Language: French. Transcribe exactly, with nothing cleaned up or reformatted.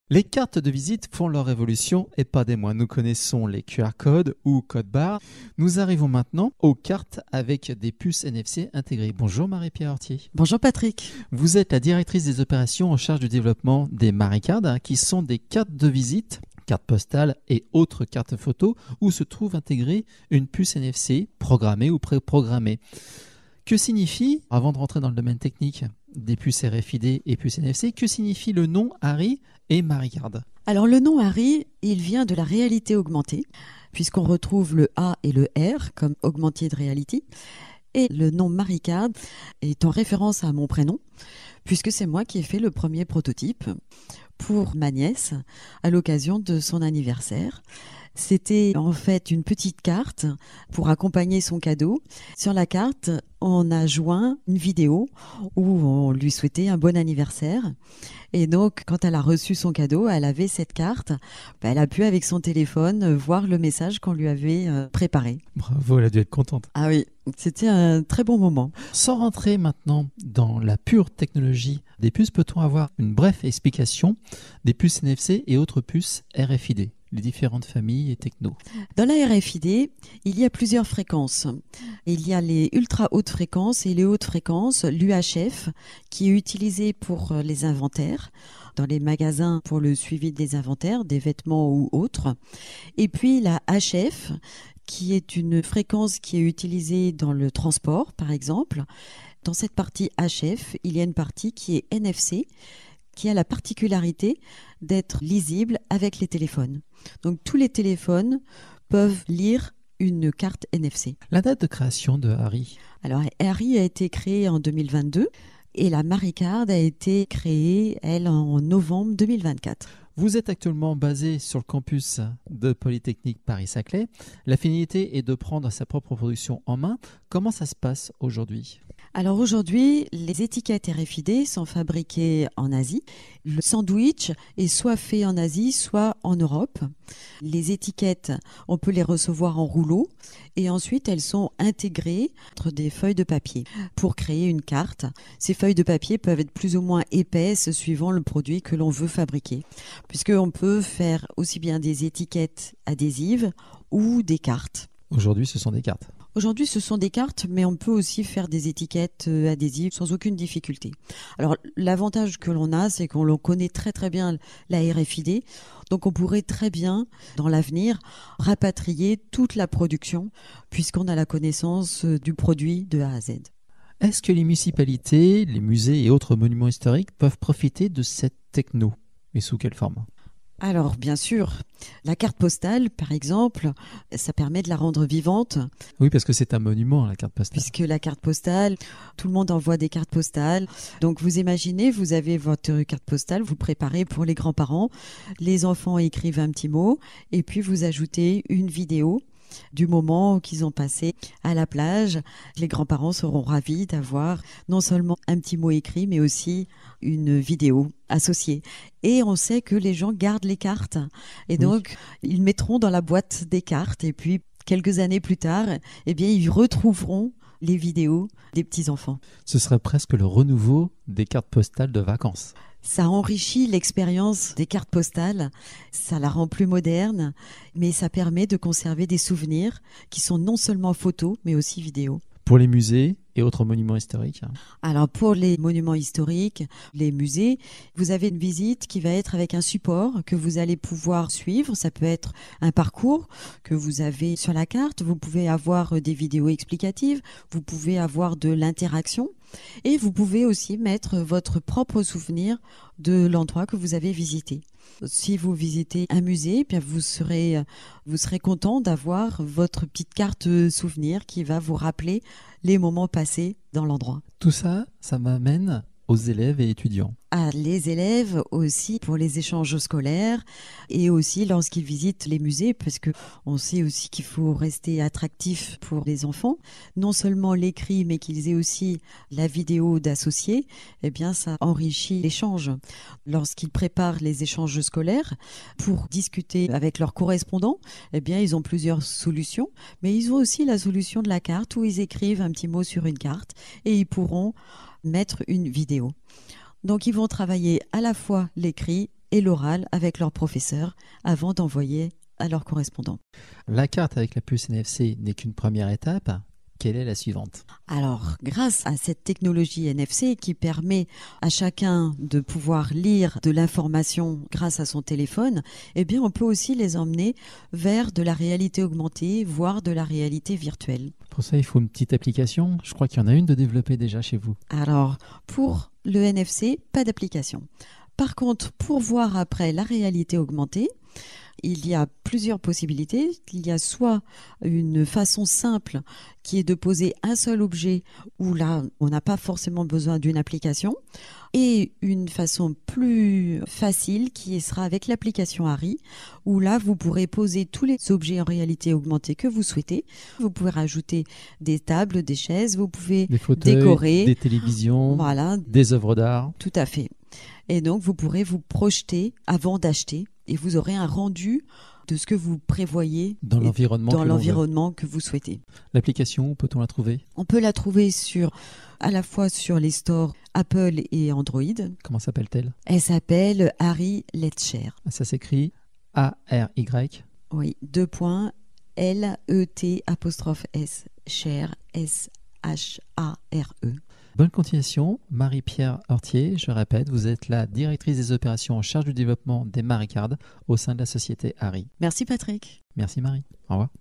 Les cartes de visite font leur évolution et pas des moindres. Nous connaissons les Q R codes ou codes barres. Nous arrivons maintenant aux cartes avec des puces N F C intégrées. Bonjour Marie-Pierre Hortier. Bonjour Patrick. Vous êtes la directrice des opérations en charge du développement des MariCard, hein, qui sont des cartes de visite, cartes postales et autres cartes photos où se trouve intégrée une puce N F C programmée ou pré-programmée. Que signifie, avant de rentrer dans le domaine technique des puces R F I D et puces N F C, que signifie le nom Harry et MariCard? Alors le nom Harry, il vient de la réalité augmentée, puisqu'on retrouve le A et le R comme augmented reality. Et le nom MariCard est en référence à mon prénom, puisque c'est moi qui ai fait le premier prototype pour ma nièce à l'occasion de son anniversaire. C'était en fait une petite carte pour accompagner son cadeau. Sur la carte, on a joint une vidéo où on lui souhaitait un bon anniversaire. Et donc, quand elle a reçu son cadeau, elle avait cette carte. Elle a pu, avec son téléphone, voir le message qu'on lui avait préparé. Bravo, elle a dû être contente. Ah oui, c'était un très bon moment. Sans rentrer maintenant dans la pure technologie des puces, peut-on avoir une brève explication des puces N F C et autres puces R F I D, les différentes familles et techno? Dans la R F I D, il y a plusieurs fréquences. Il y a les ultra hautes fréquences et les hautes fréquences, l'U H F, qui est utilisé pour les inventaires, dans les magasins pour le suivi des inventaires, des vêtements ou autres. Et puis la H F, qui est une fréquence qui est utilisée dans le transport, par exemple. Dans cette partie H F, il y a une partie qui est N F C, qui a la particularité d'être lisible avec les téléphones. Donc tous les téléphones peuvent lire une carte N F C. La date de création de Harry? Alors Harry a été créé en deux mille vingt-deux et la MariCard a été créée, elle, en novembre deux mille vingt-quatre. Vous êtes actuellement basé sur le campus de Polytechnique Paris-Saclay. La finalité est de prendre sa propre production en main. Comment ça se passe aujourd'hui ? Alors aujourd'hui, les étiquettes R F I D sont fabriquées en Asie. Le sandwich est soit fait en Asie, soit en Europe. Les étiquettes, on peut les recevoir en rouleau et ensuite elles sont intégrées entre des feuilles de papier pour créer une carte. Ces feuilles de papier peuvent être plus ou moins épaisses suivant le produit que l'on veut fabriquer, puisqu'on peut faire aussi bien des étiquettes adhésives ou des cartes. Aujourd'hui, ce sont des cartes. Aujourd'hui, ce sont des cartes, mais on peut aussi faire des étiquettes adhésives sans aucune difficulté. Alors, l'avantage que l'on a, c'est qu'on connaît très très bien la R F I D. Donc, on pourrait très bien, dans l'avenir, rapatrier toute la production, puisqu'on a la connaissance du produit de A à Z. Est-ce que les municipalités, les musées et autres monuments historiques peuvent profiter de cette techno? Et sous quelle forme? Alors, bien sûr, la carte postale, par exemple, ça permet de la rendre vivante. Oui, parce que c'est un monument, la carte postale. Puisque la carte postale, tout le monde envoie des cartes postales. Donc, vous imaginez, vous avez votre carte postale, vous préparez pour les grands-parents. Les enfants écrivent un petit mot et puis vous ajoutez une vidéo du moment qu'ils ont passé à la plage. Les grands-parents seront ravis d'avoir non seulement un petit mot écrit, mais aussi une vidéo associée. Et on sait que les gens gardent les cartes. Et donc, oui, ils mettront dans la boîte des cartes. Et puis, quelques années plus tard, eh bien, ils retrouveront les vidéos des petits-enfants. Ce serait presque le renouveau des cartes postales de vacances. Ça enrichit l'expérience des cartes postales, ça la rend plus moderne, mais ça permet de conserver des souvenirs qui sont non seulement photos, mais aussi vidéos. Pour les musées et autres monuments historiques? Alors pour les monuments historiques, les musées, vous avez une visite qui va être avec un support que vous allez pouvoir suivre. Ça peut être un parcours que vous avez sur la carte. Vous pouvez avoir des vidéos explicatives. Vous pouvez avoir de l'interaction. Et vous pouvez aussi mettre votre propre souvenir de l'endroit que vous avez visité. Si vous visitez un musée, bien vous serez, vous serez content d'avoir votre petite carte souvenir qui va vous rappeler les moments passés dans l'endroit. Tout ça, ça m'amène aux élèves et étudiants. À les élèves aussi pour les échanges scolaires et aussi lorsqu'ils visitent les musées, parce que on sait aussi qu'il faut rester attractif pour les enfants. Non seulement l'écrit, mais qu'ils aient aussi la vidéo d'associés, eh bien ça enrichit l'échange. Lorsqu'ils préparent les échanges scolaires pour discuter avec leurs correspondants, eh bien ils ont plusieurs solutions, mais ils ont aussi la solution de la carte où ils écrivent un petit mot sur une carte et ils pourront mettre une vidéo. Donc ils vont travailler à la fois l'écrit et l'oral avec leurs professeurs avant d'envoyer à leurs correspondants. La carte avec la puce N F C n'est qu'une première étape. Quelle est la suivante ? Alors, grâce à cette technologie N F C qui permet à chacun de pouvoir lire de l'information grâce à son téléphone, eh bien, on peut aussi les emmener vers de la réalité augmentée, voire de la réalité virtuelle. Pour ça, il faut une petite application. Je crois qu'il y en a une de développée déjà chez vous. Alors, pour le N F C, pas d'application. Par contre, pour voir après la réalité augmentée, il y a plusieurs possibilités. Il y a soit une façon simple qui est de poser un seul objet où là, on n'a pas forcément besoin d'une application, et une façon plus facile qui sera avec l'application Harry, où là, vous pourrez poser tous les objets en réalité augmentée que vous souhaitez. Vous pouvez rajouter des tables, des chaises, vous pouvez des fauteuils, décorer, des télévisions, voilà, des œuvres d'art. Tout à fait. Et donc, vous pourrez vous projeter avant d'acheter et vous aurez un rendu de ce que vous prévoyez dans l'environnement, dans que, l'environnement que vous souhaitez. L'application, où peut-on la trouver ? On peut la trouver sur, à la fois sur les stores Apple et Android. Comment s'appelle-t-elle ? Elle s'appelle Harry Let's Share. Ça s'écrit A R Y. Oui, deux points, L E T apostrophe S, Share, S H A R E. Bonne continuation, Marie-Pierre Hortier. Je répète, vous êtes la directrice des opérations en charge du développement des Maricards au sein de la société Harry. Merci Patrick. Merci Marie. Au revoir.